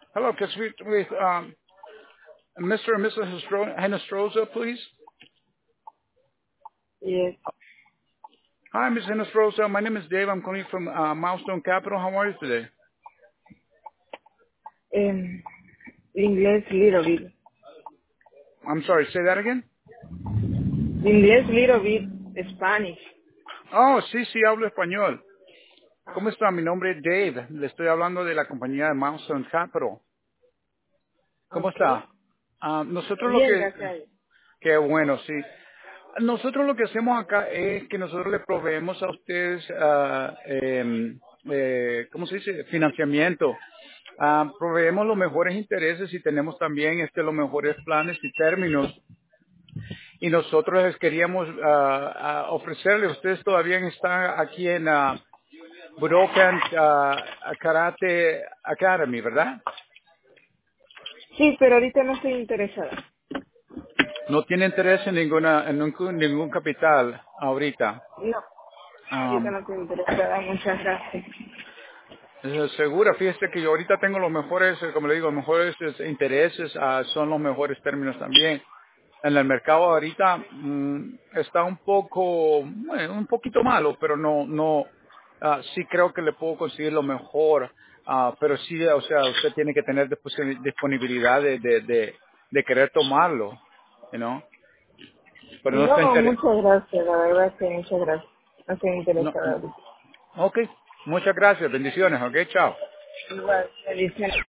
Hello, can I speak with Mr. and Mrs. Henestroza, please? Yes. Hi, Ms. Henestroza. My name is Dave. I'm calling from Milestone Capital. How are you today? Inglés little bit. I'm sorry, say that again? Inglés little bit. Spanish. Oh, sí, sí, hablo español. ¿Cómo Ah, está? Mi nombre es Dave. Le estoy hablando de la compañía de Milestone Capital. ¿Cómo okay. está? Nosotros lo Bien, que... gracias a Dios. Qué bueno, sí. Nosotros lo que hacemos acá es que nosotros le proveemos a ustedes, ¿cómo se dice? Financiamiento. Proveemos los mejores intereses y tenemos también los mejores planes y términos. Y nosotros les queríamos ofrecerle, ustedes todavía están aquí en Budokan Karate Academy, ¿verdad? Sí, pero ahorita no estoy interesada. No tiene interés en ningún capital ahorita. No, ahorita Um, no estoy interesada. Muchas gracias. Segura, fíjese que yo ahorita tengo los mejores, como le digo, los mejores intereses, son los mejores términos también. En el mercado ahorita está un poquito malo, pero sí creo que le puedo conseguir lo mejor, pero sí, o sea, usted tiene que tener disponibilidad de querer tomarlo, you know, pero no está No, interesado. muchas gracias. La verdad es que muchas gracias. No estoy No, interesada ahorita. ok, muchas gracias, bendiciones, ok, chao. Igual, felicidades.